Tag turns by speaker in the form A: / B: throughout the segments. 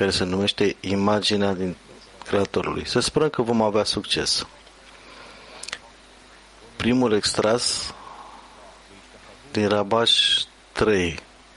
A: care se numește imaginea din Creatorului. Să sperăm că vom avea succes. Primul extras din Rabash 3.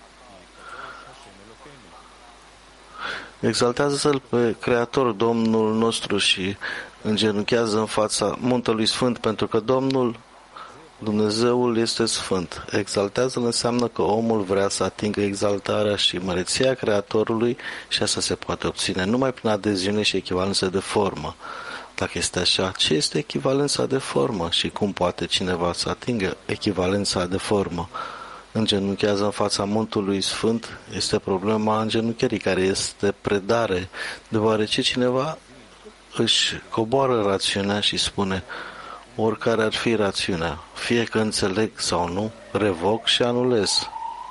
A: Exaltează-l pe Creator, Domnul nostru, și îngenunchează în fața muntelui Sfânt, pentru că Domnul, Dumnezeul, este Sfânt. Exaltează-l înseamnă că omul vrea să atingă exaltarea și măreția Creatorului și asta se poate obține numai prin adeziune și echivalență de formă. Dacă este așa, ce este echivalența de formă și cum poate cineva să atingă echivalența de formă? Îngenunchează în fața muntelui Sfânt este problema îngenuncherii, care este predare, deoarece cineva își coboară rațiunea și spune: oricare ar fi rațiunea, fie că înțeleg sau nu, revoc și anulez.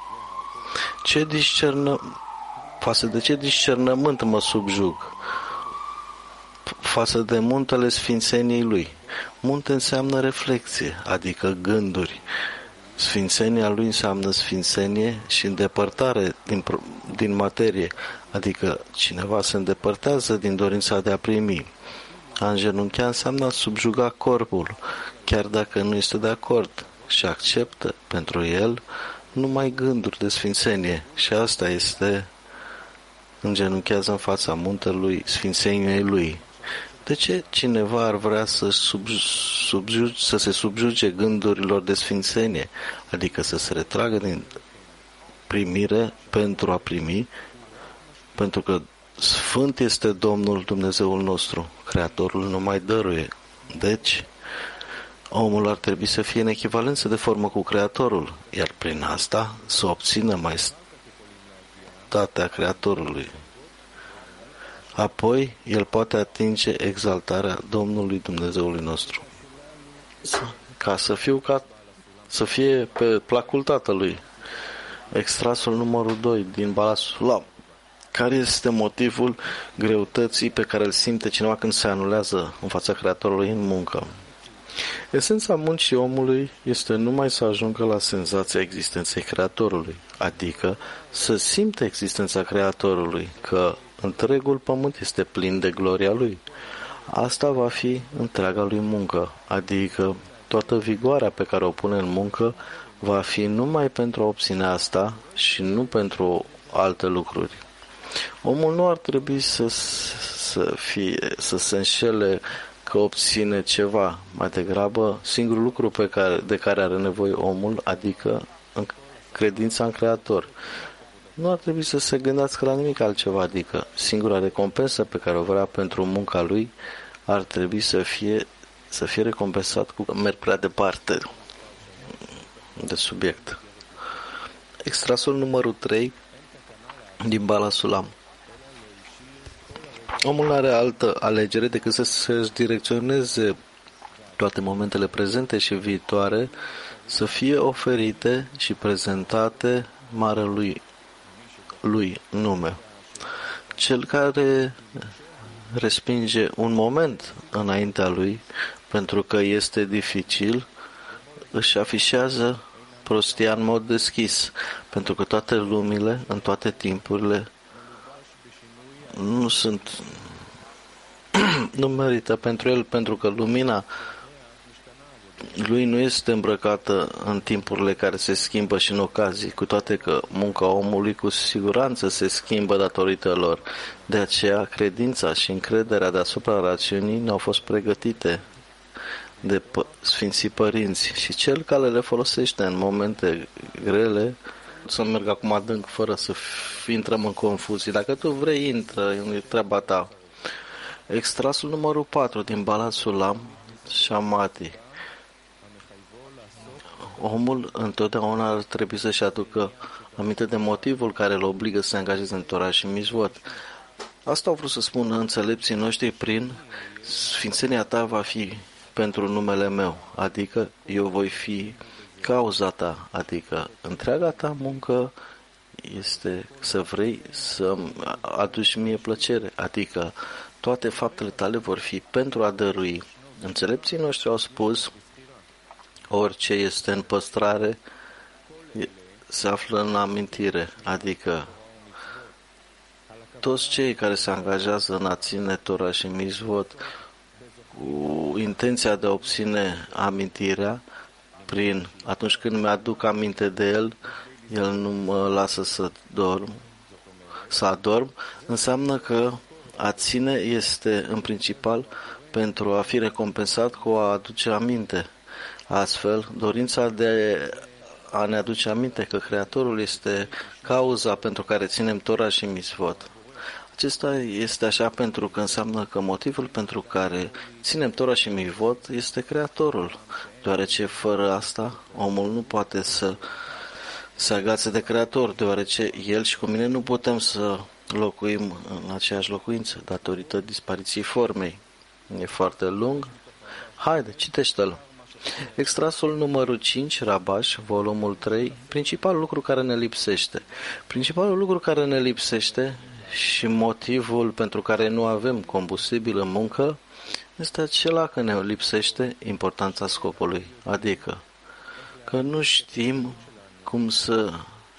A: Față de ce discernământ mă subjug? Față de muntele sfințeniei lui. Munte înseamnă reflexie, adică gânduri. Sfințenia lui înseamnă sfințenie și îndepărtare din materie, adică cineva se îndepărtează din dorința de a primi. A îngenunchea înseamnă a subjuga corpul, chiar dacă nu este de acord, și acceptă pentru el numai gânduri de sfințenie, și asta este îngenunchează în fața muntelui sfințeniei lui. De ce cineva ar vrea să se subjuge gândurilor de sfințenie, adică să se retragă din primire pentru a primi, pentru că Sfânt este Domnul Dumnezeul nostru, Creatorul nu mai dăruie. Deci, omul ar trebui să fie în echivalență de formă cu Creatorul, iar prin asta să obțină maestatea Creatorului. Apoi, el poate atinge exaltarea Domnului Dumnezeului nostru. Ca să fie pe placul Tatălui. Extrasul numărul 2 din Balat Sulam. Care este motivul greutății pe care îl simte cineva când se anulează în fața Creatorului în muncă? Esența muncii omului este numai să ajungă la senzația existenței Creatorului, adică să simte existența Creatorului, că întregul pământ este plin de gloria lui. Asta va fi întreaga lui muncă, adică toată vigoarea pe care o pune în muncă va fi numai pentru a obține asta și nu pentru alte lucruri. Omul nu ar trebui să se înșele că obține ceva, mai degrabă singurul lucru de care are nevoie omul, adică credința în Creator. Nu ar trebui să se gândească la nimic altceva, adică singura recompensă pe care o vrea pentru munca lui ar trebui să fie recompensat cu merg prea departe de subiect. Extrasul numărul 3 din Balat Sulam. Omul nu are altă alegere decât să-și direcționeze toate momentele prezente și viitoare să fie oferite și prezentate marelui lui nume. Cel care respinge un moment înaintea lui pentru că este dificil, își afișează prostia în mod deschis, pentru că toate lumile, în toate timpurile, nu merită pentru el, pentru că lumina lui nu este îmbrăcată în timpurile care se schimbă și în ocazii, cu toate că munca omului cu siguranță se schimbă datorită lor. De aceea, credința și încrederea deasupra rațiunii ne-au fost pregătite de Sfinții Părinți și cel care le folosește în momente grele. Să merg acum adânc fără să intrăm în confuzii. Dacă tu vrei, intră, e treaba ta. Extrasul numărul 4 din Balat Sulam, Shamati. Omul întotdeauna ar trebui să-și aducă aminte de motivul care îl obligă să se angajeze în Torah și Mizvot. Asta au vrut să spună înțelepții noștri prin sfințenia ta va fi pentru numele meu, adică eu voi fi cauza ta, adică întreaga ta muncă este să vrei să aduci mie plăcere, adică toate faptele tale vor fi pentru a dărui. Înțelepții noștri au spus: orice este în păstrare se află în amintire, adică toți cei care se angajează în a ține Tora și Mitzvot cu intenția de a obține amintirea, atunci când mi-aduc aminte de el, el nu mă lasă să adorm, înseamnă că a ține este în principal pentru a fi recompensat cu a aduce aminte. Astfel, dorința de a ne aduce aminte că Creatorul este cauza pentru care ținem Tora și Mitzvot. Acesta este așa pentru că înseamnă că motivul pentru care ținem Tora și Mitzvot este Creatorul, deoarece fără asta omul nu poate să se agațe de Creator, deoarece el și cu mine nu putem să locuim în aceeași locuință, datorită dispariției formei. E foarte lung. Haide, citește-l. Extrasul numărul 5, Rabash, volumul 3, principalul lucru care ne lipsește. Principalul lucru care ne lipsește și motivul pentru care nu avem combustibil în muncă este acela că ne lipsește importanța scopului, adică că nu știm cum să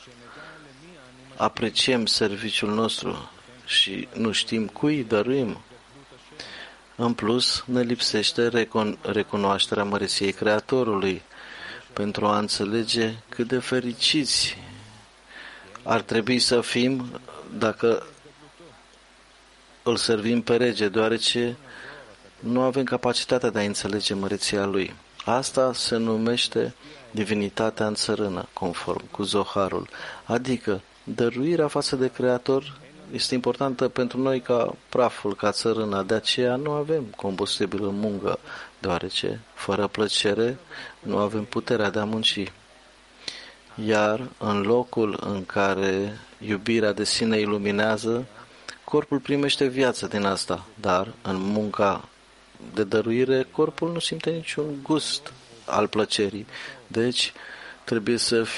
A: apreciem serviciul nostru și nu știm cui dăruim. În plus, ne lipsește recunoașterea măreției Creatorului pentru a înțelege cât de fericiți ar trebui să fim dacă îl servim pe rege, deoarece nu avem capacitatea de a înțelege măreția lui. Asta se numește divinitatea în țărână, conform cu Zoharul, adică dăruirea față de Creator este importantă pentru noi ca praful, ca țărâna, de aceea nu avem combustibil în muncă, deoarece, fără plăcere, nu avem puterea de a munci. Iar în locul în care iubirea de sine iluminează, corpul primește viață din asta, dar în munca de dăruire, corpul nu simte niciun gust al plăcerii. Deci, trebuie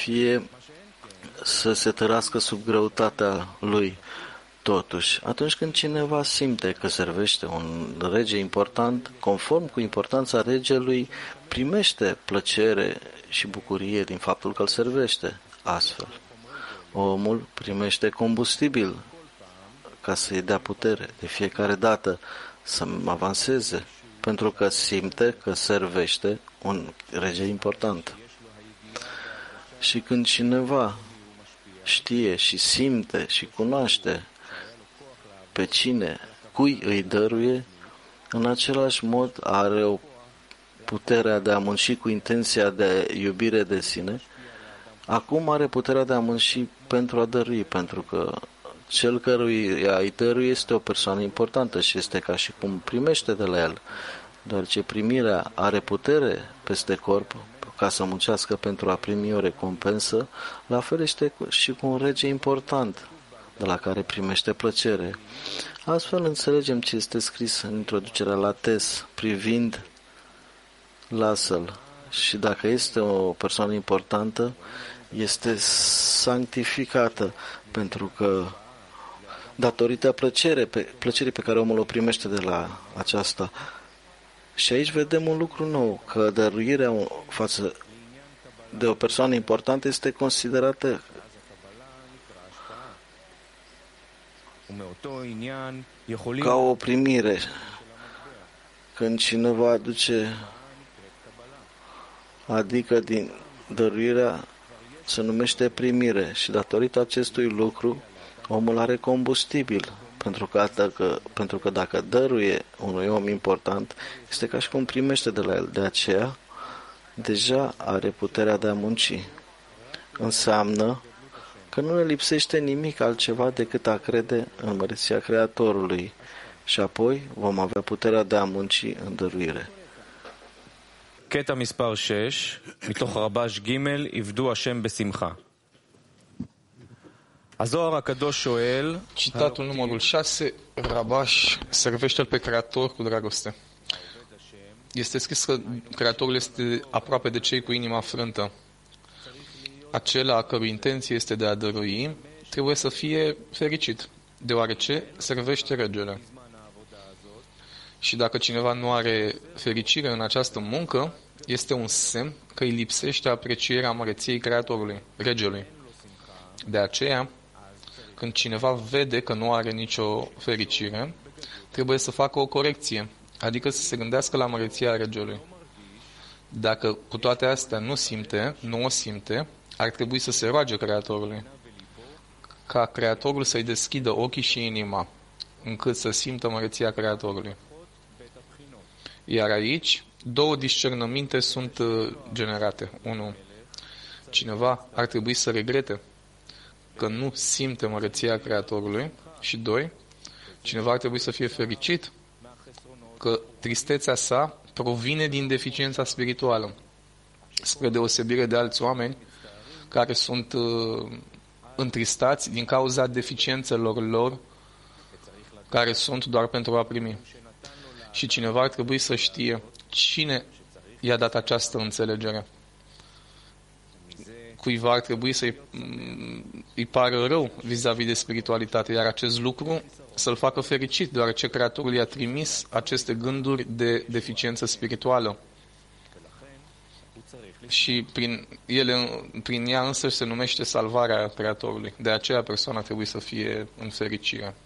A: să se tărască sub greutatea lui. Totuși, atunci când cineva simte că servește un rege important, conform cu importanța regelui, primește plăcere și bucurie din faptul că îl servește. Astfel, omul primește combustibil ca să-i dea putere de fiecare dată să avanseze, pentru că simte că servește un rege important. Și când cineva știe și simte și cunoaște pe cui îi dăruie, în același mod are o puterea de a munci cu intenția de iubire de sine, acum are puterea de a munci pentru a dărui, pentru că cel căruia îi dăruie este o persoană importantă și este ca și cum primește de la el, deoarece primirea are putere peste corp ca să muncească pentru a primi o recompensă, la fel este și cu un rege important, de la care primește plăcere. Astfel înțelegem ce este scris în introducerea la Tes, privind lasă-l. Și dacă este o persoană importantă, este sanctificată, pentru că datorită plăcerii pe care omul o primește de la aceasta. Și aici vedem un lucru nou, că dăruirea față de o persoană importantă este considerată ca o primire. Când cineva aduce, adică din dăruirea, se numește primire și datorită acestui lucru omul are combustibil, pentru că dacă dăruie unui om important, este ca și cum primește de la el. De aceea, deja are puterea de a munci. Înseamnă că nu ne lipsește nimic altceva decât a crede în măreția Creatorului și apoi vom avea puterea de a munci în dăruire.
B: קטע מספר 6, מתוך רבש ג' עבדו השם בשמחה. הזוהר הקדוש שואל,
C: Citatul numărul 6, Rabash, servește-l pe Creator cu dragoste. Este scris că Creatorul este aproape de cei cu inima frântă. Acela a cărui intenție este de a dărui, trebuie să fie fericit, deoarece servește regele. Și dacă cineva nu are fericire în această muncă, este un semn că îi lipsește aprecierea măreției Creatorului, regelui. De aceea, când cineva vede că nu are nicio fericire, trebuie să facă o corecție, adică să se gândească la măreția regelui. Dacă cu toate astea nu o simte, ar trebui să se roage Creatorului, ca Creatorul să-i deschidă ochii și inima, încât să simtă măreția Creatorului. Iar aici, două discernăminte sunt generate. 1. Cineva ar trebui să regrete că nu simte măreția Creatorului și 2. Cineva ar trebui să fie fericit că tristețea sa provine din deficiența spirituală, spre deosebire de alți oameni care sunt întristați din cauza deficiențelor lor, care sunt doar pentru a primi. Și cineva ar trebui să știe cine i-a dat această înțelegere. Cuiva ar trebui să-i pară rău vis-a-vis de spiritualitate, iar acest lucru să-l facă fericit, deoarece Creatorul i-a trimis aceste gânduri de deficiență spirituală. Și prin ea însă se numește salvarea Creatorului. De aceea persoana trebuie să fie în fericire.